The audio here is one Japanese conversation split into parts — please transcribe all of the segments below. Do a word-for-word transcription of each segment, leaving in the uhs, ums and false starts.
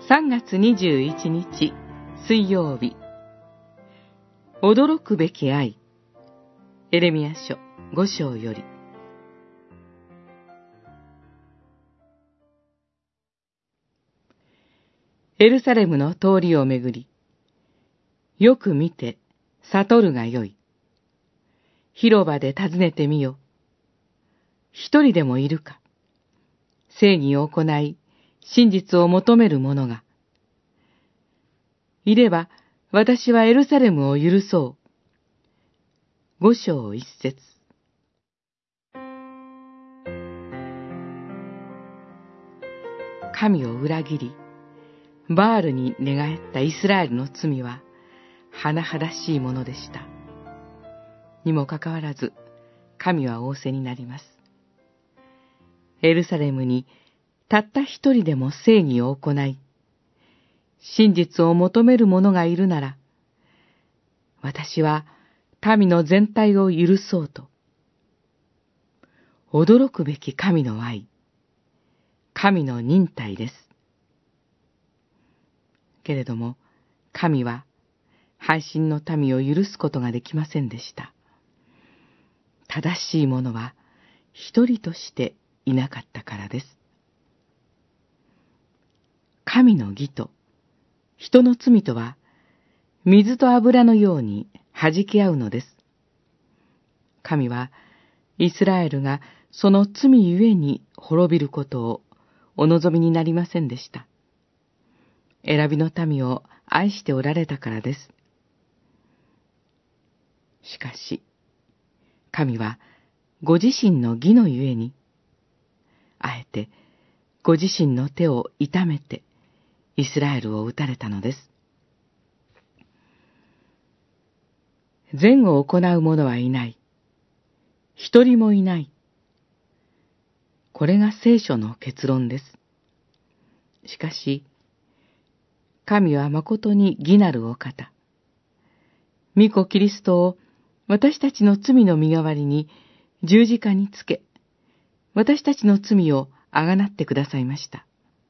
さんがつにじゅういちにち水曜日、驚くべき愛、エレミヤ書ご章より。エルサレムの通りをめぐり、よく見て悟るがよい。広場で尋ねてみよ。一人でもいるか。正義を行い、真実を求める者が。いれば、私はエルサレムを許そう。五章一節。神を裏切り、バールに寝返ったイスラエルの罪は、甚だしいものでした。にもかかわらず、神は仰せになります。エルサレムに、たった一人でも正義を行い、真実を求める者がいるなら、私は民の全体を許そうと。驚くべき神の愛、神の忍耐です。けれども、神は、背信の民を許すことができませんでした。正しい者は一人としていなかったからです。神の義と人の罪とは水と油のように弾き合うのです。神はイスラエルがその罪ゆえに滅びることをお望みになりませんでした。選びの民を愛しておられたからです。しかし、神はご自身の義のゆえに、あえてご自身の手を痛めてイスラエルを打たれたのです。善を行う者はいない。一人もいない。これが聖書の結論です。しかし、神は誠に義なるお方。御子キリストを私たちの罪の身代わりに十字架につけ、私たちの罪をあがなってくださいました。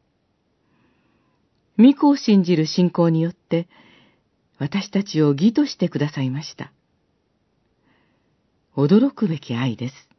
御子を信じる信仰によって、私たちを義としてくださいました。驚くべき愛です。